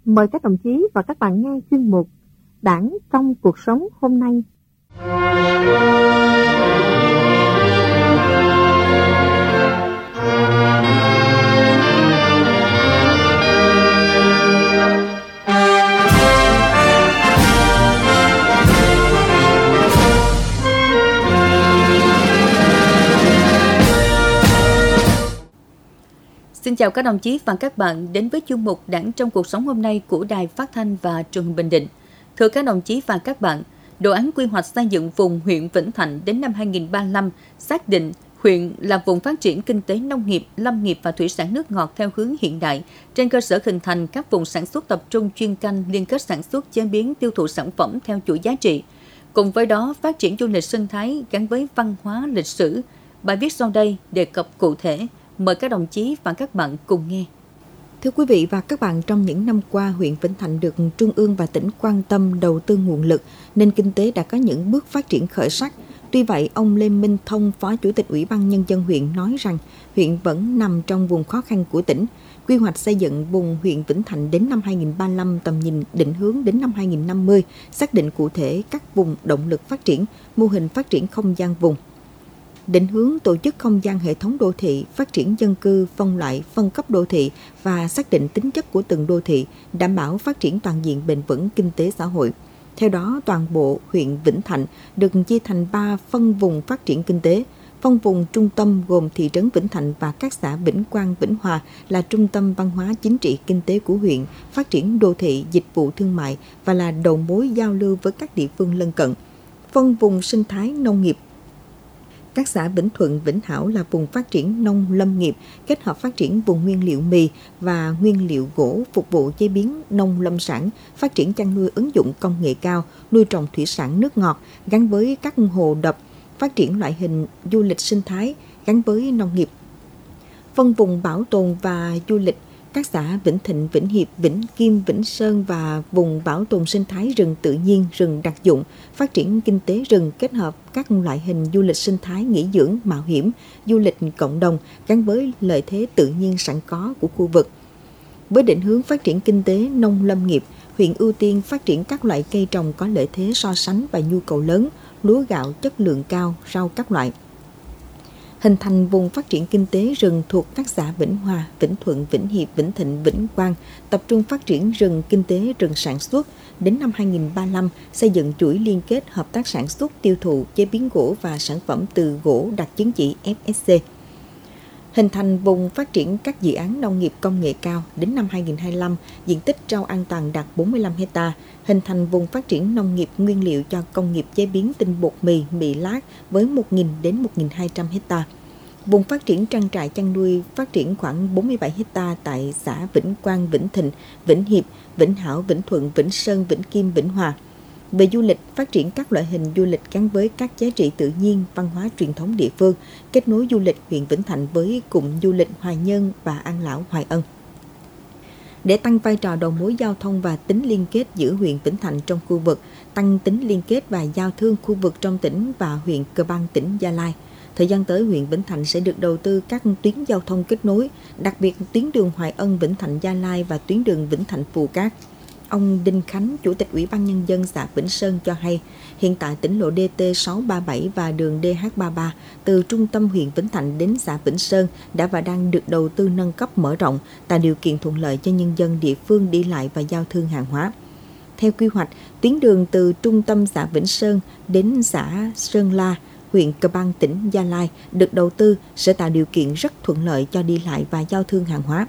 Mời các đồng chí và các bạn nghe chuyên mục Đảng trong cuộc sống hôm nay. Xin chào các đồng chí và các bạn đến với chuyên mục Đảng trong cuộc sống hôm nay của Đài Phát thanh và Truyền hình Bình Định. Thưa các đồng chí và các bạn, đồ án quy hoạch xây dựng vùng huyện Vĩnh Thạnh đến năm 2035 xác định huyện là vùng phát triển kinh tế nông nghiệp, lâm nghiệp và thủy sản nước ngọt theo hướng hiện đại, trên cơ sở hình thành các vùng sản xuất tập trung chuyên canh liên kết sản xuất, chế biến, tiêu thụ sản phẩm theo chuỗi giá trị. Cùng với đó, phát triển du lịch sinh thái gắn với văn hóa lịch sử. Bài viết sau đây đề cập cụ thể. Mời các đồng chí và các bạn cùng nghe. Thưa quý vị và các bạn, trong những năm qua, huyện Vĩnh Thạnh được Trung ương và tỉnh quan tâm đầu tư nguồn lực, nên kinh tế đã có những bước phát triển khởi sắc. Tuy vậy, ông Lê Minh Thông, Phó Chủ tịch Ủy ban Nhân dân huyện nói rằng huyện vẫn nằm trong vùng khó khăn của tỉnh. Quy hoạch xây dựng vùng huyện Vĩnh Thạnh đến năm 2035, tầm nhìn định hướng đến năm 2050, xác định cụ thể các vùng động lực phát triển, mô hình phát triển không gian vùng. Định hướng tổ chức không gian hệ thống đô thị, phát triển dân cư, phân loại, phân cấp đô thị và xác định tính chất của từng đô thị, đảm bảo phát triển toàn diện bền vững kinh tế xã hội. Theo đó, toàn bộ huyện Vĩnh Thạnh được chia thành 3 phân vùng phát triển kinh tế. Phân vùng trung tâm gồm thị trấn Vĩnh Thạnh và các xã Vĩnh Quang, Vĩnh Hòa là trung tâm văn hóa chính trị kinh tế của huyện, phát triển đô thị, dịch vụ thương mại và là đầu mối giao lưu với các địa phương lân cận. Phân vùng sinh thái nông nghiệp, các xã Vĩnh Thuận, Vĩnh Hảo là vùng phát triển nông lâm nghiệp, kết hợp phát triển vùng nguyên liệu mì và nguyên liệu gỗ phục vụ chế biến nông lâm sản, phát triển chăn nuôi ứng dụng công nghệ cao, nuôi trồng thủy sản nước ngọt gắn với các hồ đập, phát triển loại hình du lịch sinh thái gắn với nông nghiệp. Phân vùng bảo tồn và du lịch, các xã Vĩnh Thịnh, Vĩnh Hiệp, Vĩnh Kim, Vĩnh Sơn và vùng bảo tồn sinh thái rừng tự nhiên, rừng đặc dụng, phát triển kinh tế rừng kết hợp các loại hình du lịch sinh thái nghỉ dưỡng, mạo hiểm, du lịch cộng đồng gắn với lợi thế tự nhiên sẵn có của khu vực. Với định hướng phát triển kinh tế nông lâm nghiệp, huyện ưu tiên phát triển các loại cây trồng có lợi thế so sánh và nhu cầu lớn, lúa gạo chất lượng cao, rau các loại. Hình thành vùng phát triển kinh tế rừng thuộc các xã Vĩnh Hòa, Vĩnh Thuận, Vĩnh Hiệp, Vĩnh Thịnh, Vĩnh Quang, tập trung phát triển rừng kinh tế, rừng sản xuất. Đến năm 2035, xây dựng chuỗi liên kết hợp tác sản xuất, tiêu thụ, chế biến gỗ và sản phẩm từ gỗ đạt chứng chỉ FSC. Hình thành vùng phát triển các dự án nông nghiệp công nghệ cao. Đến năm 2025, diện tích rau an toàn đạt 45 hectare. Hình thành vùng phát triển nông nghiệp nguyên liệu cho công nghiệp chế biến tinh bột mì, mì lát với 1.000 đến 1.200 hectare. Vùng phát triển trang trại chăn nuôi phát triển khoảng 47 hectare tại xã Vĩnh Quang, Vĩnh Thịnh, Vĩnh Hiệp, Vĩnh Hảo, Vĩnh Thuận, Vĩnh Sơn, Vĩnh Kim, Vĩnh Hòa. Về du lịch, phát triển các loại hình du lịch gắn với các giá trị tự nhiên, văn hóa truyền thống địa phương, kết nối du lịch huyện Vĩnh Thạnh với cụm du lịch Hoài Nhơn và An Lão, Hoài Ân. Để tăng vai trò đầu mối giao thông và tính liên kết giữa huyện Vĩnh Thạnh trong khu vực, tăng tính liên kết và giao thương khu vực trong tỉnh và huyện Cơ Bang, tỉnh Gia Lai. Thời gian tới, huyện Vĩnh Thạnh sẽ được đầu tư các tuyến giao thông kết nối, đặc biệt tuyến đường Hoài Ân, Vĩnh Thạnh, Gia Lai và tuyến đường Vĩnh Thạnh, Phù Cát. Ông Đinh Khánh, Chủ tịch Ủy ban Nhân dân xã Vĩnh Sơn cho hay, hiện tại tỉnh lộ DT637 và đường DH33 từ trung tâm huyện Vĩnh Thạnh đến xã Vĩnh Sơn đã và đang được đầu tư nâng cấp mở rộng, tạo điều kiện thuận lợi cho nhân dân địa phương đi lại và giao thương hàng hóa. Theo quy hoạch, tuyến đường từ trung tâm xã Vĩnh Sơn đến xã Sơn La, huyện Cơ Bang, tỉnh Gia Lai được đầu tư sẽ tạo điều kiện rất thuận lợi cho đi lại và giao thương hàng hóa.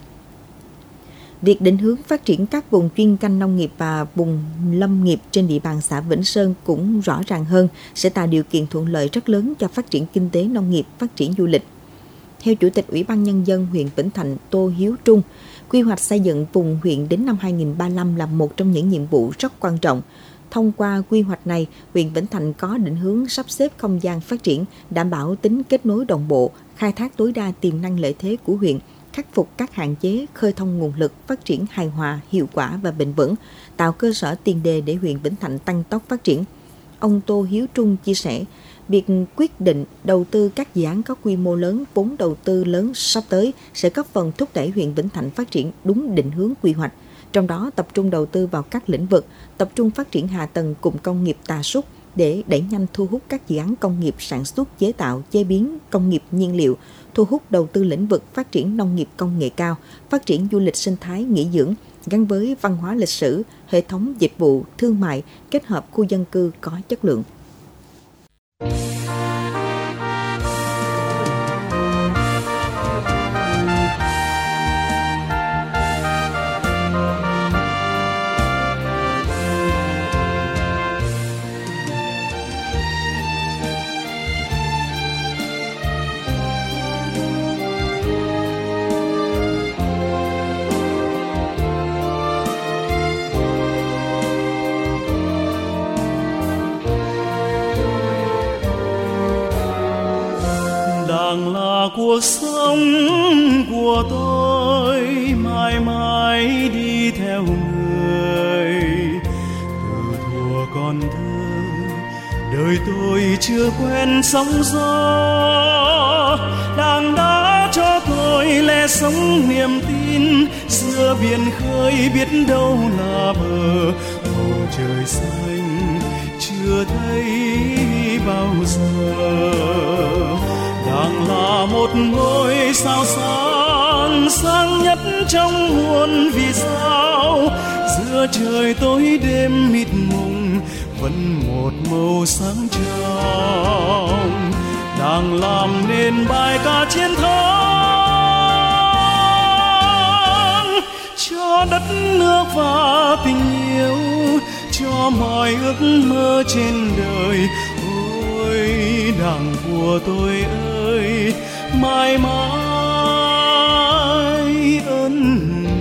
Việc định hướng phát triển các vùng chuyên canh nông nghiệp và vùng lâm nghiệp trên địa bàn xã Vĩnh Sơn cũng rõ ràng hơn, sẽ tạo điều kiện thuận lợi rất lớn cho phát triển kinh tế nông nghiệp, phát triển du lịch. Theo Chủ tịch Ủy ban Nhân dân huyện Vĩnh Thạnh Tô Hiếu Trung, quy hoạch xây dựng vùng huyện đến năm 2035 là một trong những nhiệm vụ rất quan trọng. Thông qua quy hoạch này, huyện Vĩnh Thạnh có định hướng sắp xếp không gian phát triển, đảm bảo tính kết nối đồng bộ, khai thác tối đa tiềm năng lợi thế của huyện, khắc phục các hạn chế, khơi thông nguồn lực, phát triển hài hòa, hiệu quả và bền vững, tạo cơ sở tiền đề để huyện Vĩnh Thạnh tăng tốc phát triển. Ông Tô Hiếu Trung chia sẻ, việc quyết định đầu tư các dự án có quy mô lớn, vốn đầu tư lớn sắp tới sẽ góp phần thúc đẩy huyện Vĩnh Thạnh phát triển đúng định hướng quy hoạch. trong đó tập trung đầu tư vào các lĩnh vực, tập trung phát triển hạ tầng cụm công nghiệp Tà Sút để đẩy nhanh thu hút các dự án công nghiệp sản xuất, chế tạo, chế biến, công nghiệp nhiên liệu, thu hút đầu tư lĩnh vực phát triển nông nghiệp công nghệ cao, phát triển du lịch sinh thái nghỉ dưỡng, gắn với văn hóa lịch sử, hệ thống dịch vụ, thương mại, kết hợp khu dân cư có chất lượng. Cuộc sống của tôi mãi mãi đi theo người. Từ thuở còn thơ, đời tôi chưa quen sóng gió. Đảng đã cho tôi lẽ sống niềm tin, giữa biển khơi biết đâu là bờ. Bầu trời xanh chưa thấy bao giờ. Đảng là một ngôi sao sáng, sáng nhất trong muôn vì sao. Giữa trời tối đêm mịt mùng, vẫn một màu sáng trong. Đảng làm nên bài ca chiến thắng, cho đất nước và tình yêu, cho mọi ước mơ trên đời. Ôi Đảng của tôi ơi, mãi mãi ơn người.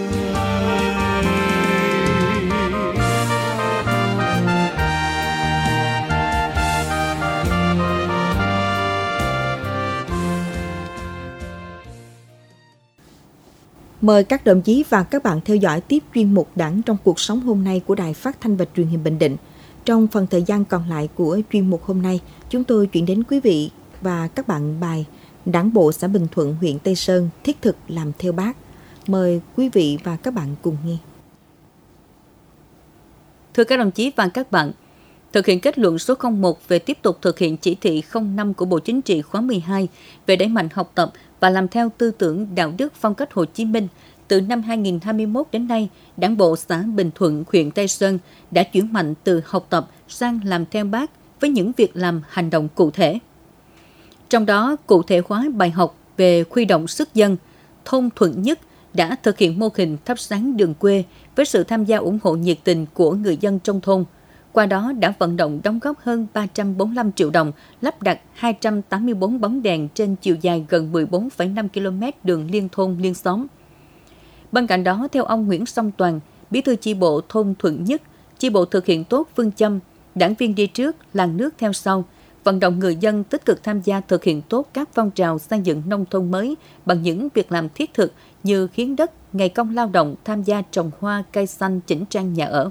Mời các đồng chí và các bạn theo dõi tiếp chuyên mục Đảng trong cuộc sống hôm nay của Đài Phát thanh và Truyền hình Bình Định. Trong phần thời gian còn lại của chuyên mục hôm nay, chúng tôi chuyển đến quý vị và các bạn bài Đảng bộ xã Bình Thuận, huyện Tây Sơn thiết thực làm theo Bác. Mời quý vị và các bạn cùng nghe. Thưa các đồng chí và các bạn, thực hiện kết luận số 01 về tiếp tục thực hiện chỉ thị 05 của Bộ Chính trị khóa 12 về đẩy mạnh học tập và làm theo tư tưởng đạo đức phong cách Hồ Chí Minh, từ năm 2021 đến nay, Đảng bộ xã Bình Thuận, huyện Tây Sơn đã chuyển mạnh từ học tập sang làm theo Bác với những việc làm hành động cụ thể. Trong đó, cụ thể hóa bài học về khuy động sức dân, thôn Thuận Nhất đã thực hiện mô hình thắp sáng đường quê với sự tham gia ủng hộ nhiệt tình của người dân trong thôn. Qua đó đã vận động đóng góp hơn 345 triệu đồng, lắp đặt 284 bóng đèn trên chiều dài gần 14,5 km đường liên thôn liên xóm. Bên cạnh đó, theo ông Nguyễn Song Toàn, bí thư chi bộ thôn Thuận Nhất, chi bộ thực hiện tốt phương châm đảng viên đi trước, làng nước theo sau, vận động người dân tích cực tham gia thực hiện tốt các phong trào xây dựng nông thôn mới bằng những việc làm thiết thực như hiến đất, ngày công lao động, tham gia trồng hoa, cây xanh, chỉnh trang nhà ở.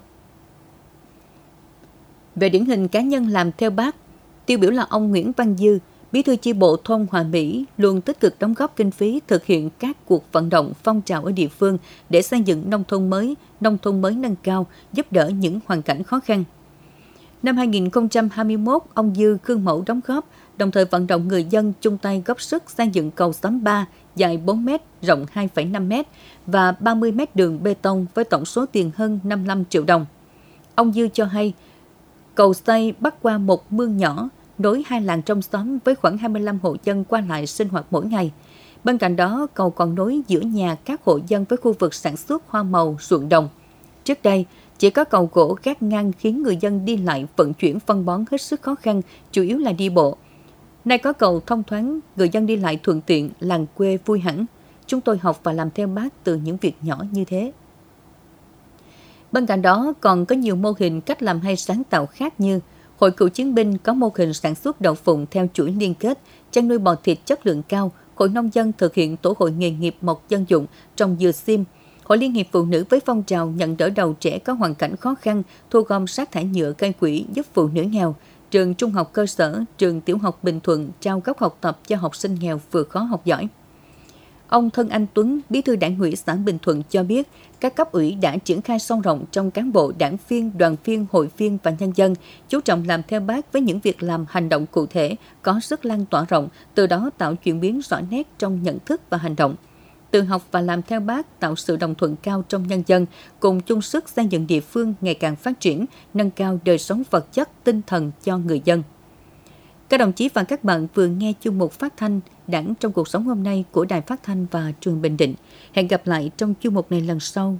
Về điển hình cá nhân làm theo Bác, tiêu biểu là ông Nguyễn Văn Dư, bí thư chi bộ thôn Hòa Mỹ, luôn tích cực đóng góp kinh phí thực hiện các cuộc vận động phong trào ở địa phương để xây dựng nông thôn mới nâng cao, giúp đỡ những hoàn cảnh khó khăn. Năm 2021, ông Dư gương mẫu đóng góp, đồng thời vận động người dân chung tay góp sức xây dựng cầu xóm 3 dài 4 m, rộng 2,5 m và 30 m đường bê tông với tổng số tiền hơn 55 triệu đồng. Ông Dư cho hay, cầu xây bắc qua một mương nhỏ, nối hai làng trong xóm với khoảng 25 hộ dân qua lại sinh hoạt mỗi ngày. Bên cạnh đó, cầu còn nối giữa nhà các hộ dân với khu vực sản xuất hoa màu, ruộng đồng. Trước đây, chỉ có cầu gỗ gác ngang khiến người dân đi lại vận chuyển phân bón hết sức khó khăn, chủ yếu là đi bộ. Nay có cầu thông thoáng, người dân đi lại thuận tiện, làng quê vui hẳn. Chúng tôi học và làm theo Bác từ những việc nhỏ như thế. Bên cạnh đó, còn có nhiều mô hình cách làm hay sáng tạo khác như Hội Cựu Chiến binh có mô hình sản xuất đậu phụng theo chuỗi liên kết, chăn nuôi bò thịt chất lượng cao, Hội Nông dân thực hiện tổ hội nghề nghiệp mộc dân dụng, trồng dừa sim, Hội Liên hiệp Phụ nữ với phong trào nhận đỡ đầu trẻ có hoàn cảnh khó khăn, thu gom rác thải nhựa gây quỹ giúp phụ nữ nghèo, trường trung học cơ sở, trường tiểu học Bình Thuận trao góc học tập cho học sinh nghèo vừa khó học giỏi. Ông Thân Anh Tuấn, Bí thư Đảng ủy xã Bình Thuận cho biết, các cấp ủy đã triển khai sâu rộng trong cán bộ, đảng viên, đoàn viên, hội viên và nhân dân, chú trọng làm theo Bác với những việc làm hành động cụ thể, có sức lan tỏa rộng, từ đó tạo chuyển biến rõ nét trong nhận thức và hành động. Tự học và làm theo Bác tạo sự đồng thuận cao trong nhân dân, cùng chung sức xây dựng địa phương ngày càng phát triển, nâng cao đời sống vật chất, tinh thần cho người dân. Các đồng chí và các bạn vừa nghe chuyên mục phát thanh Đảng trong cuộc sống hôm nay của Đài Phát thanh và Truyền hình Bình Định. Hẹn gặp lại trong chuyên mục này lần sau.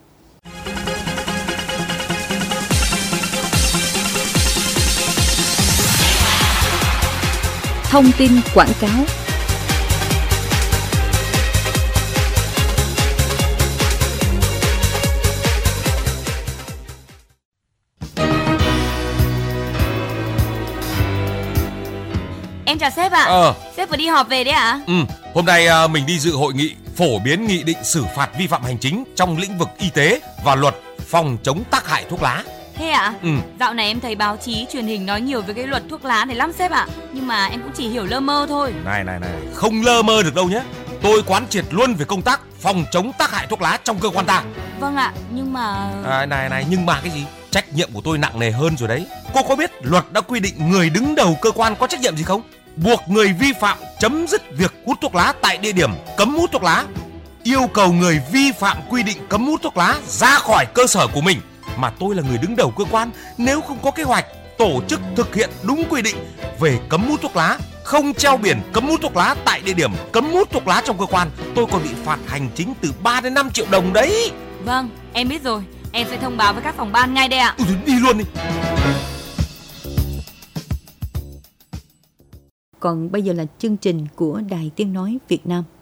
Thông tin quảng cáo. Em chào sếp ạ. Sếp vừa đi họp về đấy ạ? Hôm nay mình đi dự hội nghị phổ biến nghị định xử phạt vi phạm hành chính trong lĩnh vực y tế và luật phòng chống tác hại thuốc lá. Thế ạ? Dạo này em thấy báo chí, truyền hình nói nhiều về cái luật thuốc lá này lắm sếp ạ. Nhưng mà em cũng chỉ hiểu lơ mơ thôi. Này, không lơ mơ được đâu nhé. Tôi quán triệt luôn về công tác phòng chống tác hại thuốc lá trong cơ quan ta. Vâng ạ, nhưng mà... Nhưng mà cái gì? Trách nhiệm của tôi nặng nề hơn rồi đấy. Cô có biết luật đã quy định người đứng đầu cơ quan có trách nhiệm gì không? Buộc người vi phạm chấm dứt việc hút thuốc lá tại địa điểm cấm hút thuốc lá, yêu cầu người vi phạm quy định cấm hút thuốc lá ra khỏi cơ sở của mình. Mà tôi là người đứng đầu cơ quan, nếu không có kế hoạch tổ chức thực hiện đúng quy định về cấm hút thuốc lá, không treo biển cấm hút thuốc lá tại địa điểm cấm hút thuốc lá trong cơ quan, tôi còn bị phạt hành chính từ 3 đến 5 triệu đồng đấy. Vâng, em biết rồi. Em sẽ thông báo với các phòng ban ngay đây ạ. Đi luôn đi. Còn bây giờ là chương trình của Đài Tiếng Nói Việt Nam.